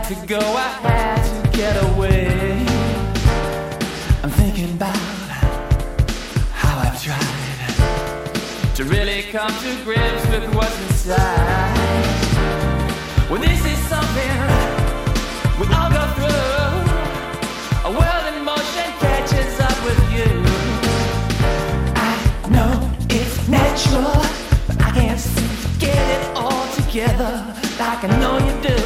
to go, I had to get away. I'm thinking about how I've tried to really come to grips with what's inside. Well, this is something we all go through. A world in motion catches up with you. I know it's natural, but I can't seem to get it all together like I know you do.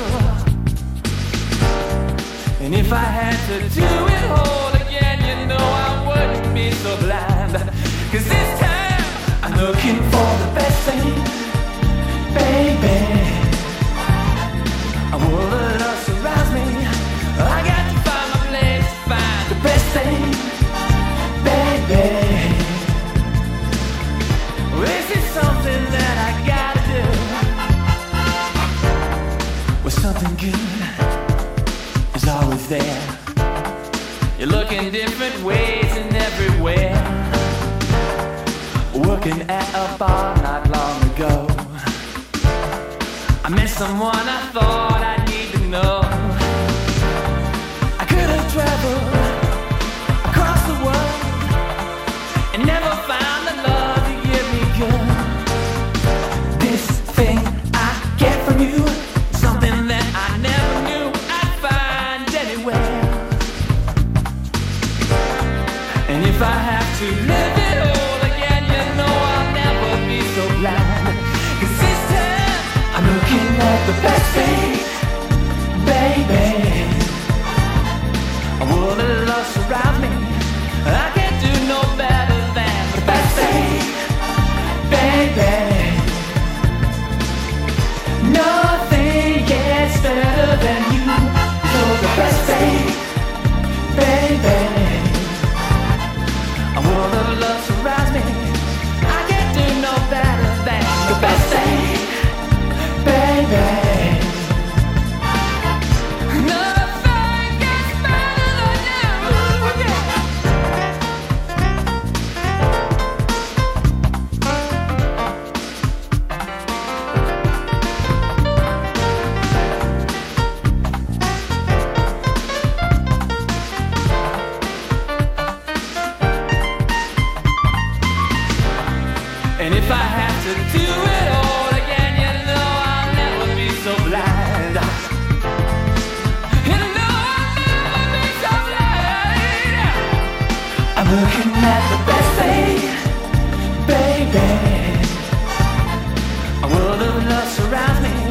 And if I had to do it all again, you know I wouldn't be so blind. 'Cause this time I'm looking for the best thing, baby. A world that love surrounds me. I got to find my place to find the best thing, baby. This is something that I gotta do. Well, something good is always there. You look in different ways and everywhere. Working at a bar not long ago, I met someone I thought I'd need to know. I could have traveled across the world and never found the love you give me good. This thing I get from you, something that I never knew I'd find anywhere. And if I have to live it all again, you know I'll never be so blind. 'Cause this time I'm looking at the best thing, baby. A world of love surrounds me. I can't do no better than the best thing, baby. Nothing gets better than you. You're the best thing, baby. A world of love surrounds me. I can't do no better than the best thing, baby. Nothing gets better than you, yeah. And if I have to do it all again, you know I'll never be so blind. You know I'll never be so blind. I'm looking at the best thing, baby. A world of love surrounds me.